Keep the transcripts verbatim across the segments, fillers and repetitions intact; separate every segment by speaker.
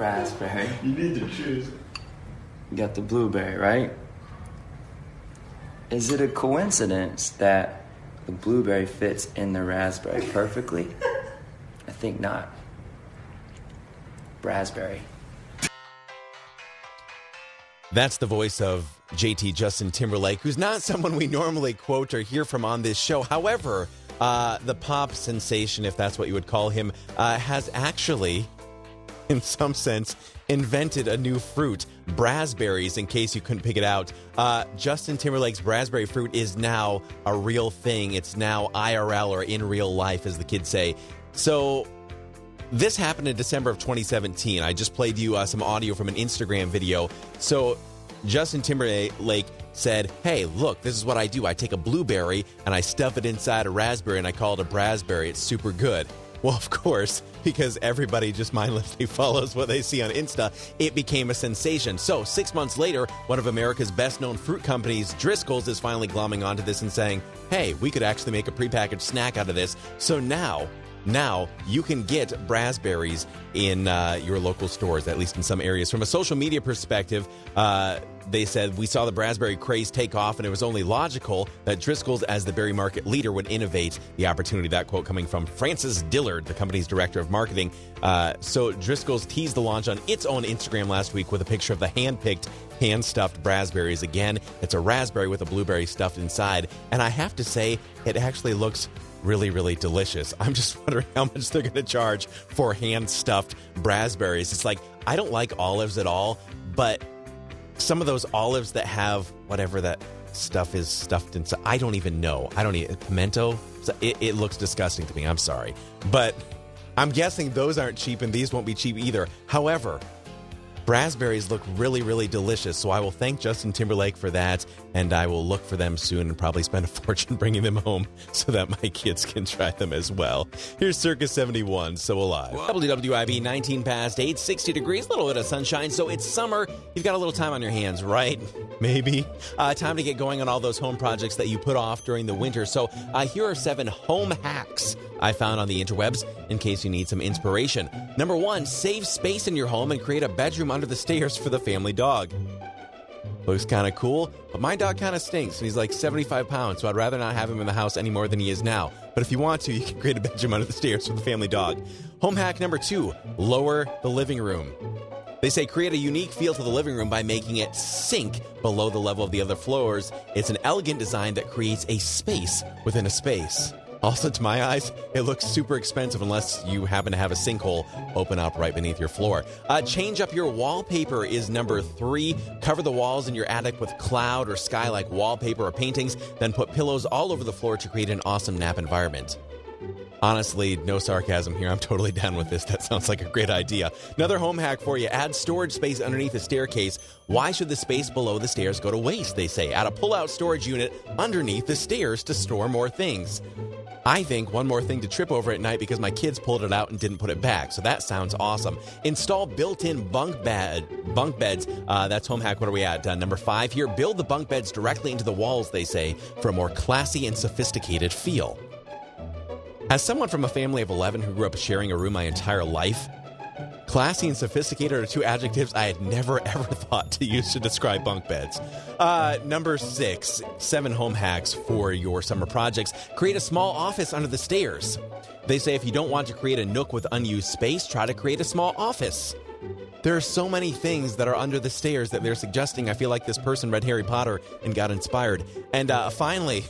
Speaker 1: raspberry.
Speaker 2: You need to choose.
Speaker 1: You got the blueberry, right? Is it a coincidence that the blueberry fits in the raspberry perfectly? I think not. Raspberry.
Speaker 3: That's the voice of J T, Justin Timberlake, who's not someone we normally quote or hear from on this show. However, uh, the pop sensation, if that's what you would call him, uh, has actually, in some sense, invented a new fruit, raspberries, in case you couldn't pick it out. Uh, Justin Timberlake's raspberry fruit is now a real thing. It's now I R L, or in real life, as the kids say. So this happened in December of twenty seventeen. I just played you uh, some audio from an Instagram video. So Justin Timberlake said, hey, look, this is what I do. I take a blueberry and I stuff it inside a raspberry and I call it a raspberry. It's super good. Well, of course, because everybody just mindlessly follows what they see on Insta, it became a sensation. So six months later, one of America's best-known fruit companies, Driscoll's, is finally glomming onto this and saying, hey, we could actually make a prepackaged snack out of this. So now... Now, you can get raspberries in uh, your local stores, at least in some areas. From a social media perspective, uh, they said, we saw the raspberry craze take off, and it was only logical that Driscoll's, as the berry market leader, would innovate the opportunity. That quote coming from Frances Dillard, the company's director of marketing. Uh, so Driscoll's teased the launch on its own Instagram last week with a picture of the hand-picked, hand-stuffed raspberries. Again, it's a raspberry with a blueberry stuffed inside. And I have to say, it actually looks really, really delicious. I'm just wondering how much they're going to charge for hand-stuffed raspberries. It's like, I don't like olives at all, but some of those olives that have whatever that stuff is stuffed inside, I don't even know. I don't even, pimento? It, it looks disgusting to me. I'm sorry. But I'm guessing those aren't cheap and these won't be cheap either. However, raspberries look really, really delicious, so I will thank Justin Timberlake for that, and I will look for them soon and probably spend a fortune bringing them home so that my kids can try them as well. Here's Circus seventy-one, So Alive. W W I B, nineteen past eight, sixty degrees, a little bit of sunshine, so it's summer. You've got a little time on your hands, right? Maybe. Uh, time to get going on all those home projects that you put off during the winter. So uh, here are seven home hacks I found on the interwebs in case you need some inspiration. Number one, save space in your home and create a bedroom under the stairs for the family dog. Looks kind of cool, but my dog kind of stinks, and he's like seventy-five pounds, so I'd rather not have him in the house any more than he is now. But if you want to, you can create a bedroom under the stairs for the family dog. Home hack number two, lower the living room. They say create a unique feel to the living room by making it sink below the level of the other floors. It's an elegant design that creates a space within a space. Also, to my eyes, it looks super expensive unless you happen to have a sinkhole open up right beneath your floor. Uh, change up your wallpaper is number three. Cover the walls in your attic with cloud or sky-like wallpaper or paintings, then put pillows all over the floor to create an awesome nap environment. Honestly, no sarcasm here. I'm totally down with this. That sounds like a great idea. Another home hack for you. Add storage space underneath the staircase. Why should the space below the stairs go to waste, they say? Add a pull-out storage unit underneath the stairs to store more things. I think one more thing to trip over at night because my kids pulled it out and didn't put it back. So that sounds awesome. Install built-in bunk bed, bunk beds. Uh, that's home hack. What are we at? Uh, number five here. Build the bunk beds directly into the walls, they say, for a more classy and sophisticated feel. As someone from a family of eleven who grew up sharing a room my entire life, classy and sophisticated are two adjectives I had never, ever thought to use to describe bunk beds. Uh, number six, seven home hacks for your summer projects. Create a small office under the stairs. They say if you don't want to create a nook with unused space, try to create a small office. There are so many things that are under the stairs that they're suggesting. I feel like this person read Harry Potter and got inspired. And uh, finally,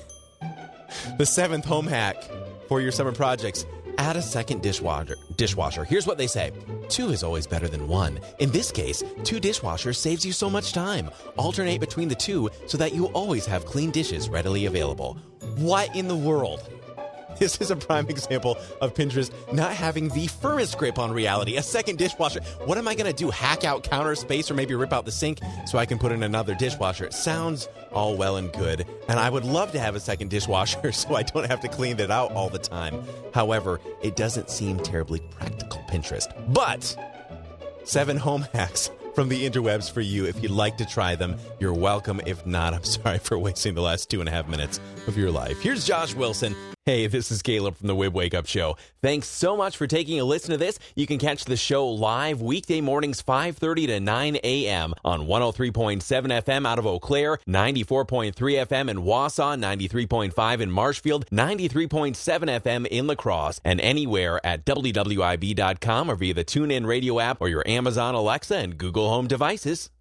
Speaker 3: the seventh home hack for your summer projects. Add a second dishwasher. Dishwasher. Here's what they say. Two is always better than one. In this case, two dishwashers saves you so much time. Alternate between the two so that you always have clean dishes readily available. What in the world? This is a prime example of Pinterest not having the firmest grip on reality. A second dishwasher. What am I going to do? Hack out counter space or maybe rip out the sink so I can put in another dishwasher? It sounds all well and good, and I would love to have a second dishwasher so I don't have to clean it out all the time. However, it doesn't seem terribly practical, Pinterest. But seven home hacks from the interwebs for you. If you'd like to try them, you're welcome. If not, I'm sorry for wasting the last two and a half minutes of your life. Here's Josh Wilson. Hey, this is Caleb from the Wib Wake Up Show. Thanks so much for taking a listen to this. You can catch the show live weekday mornings five thirty to nine a.m. on one oh three point seven F M out of Eau Claire, ninety-four point three F M in Wausau, ninety-three point five in Marshfield, ninety-three point seven F M in La Crosse, and anywhere at W W I B dot com or via the TuneIn Radio app or your Amazon Alexa and Google Home devices.